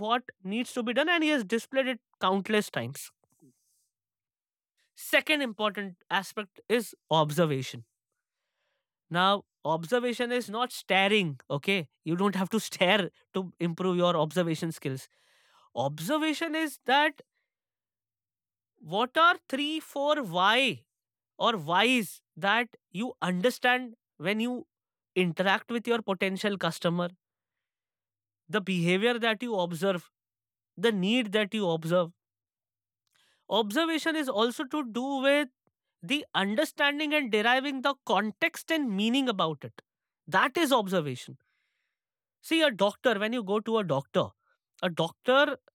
what needs to be done, and he has displayed it countless times. Second important aspect is observation. Now, observation is not staring, okay? You don't have to stare to improve your observation skills. Observation is that what are three, four why or whys that you understand when you interact with your potential customer, the behavior that you observe, the need that you observe. Observation is also to do with the understanding and deriving the context and meaning about it. That is observation. See, a doctor, when you go to a doctor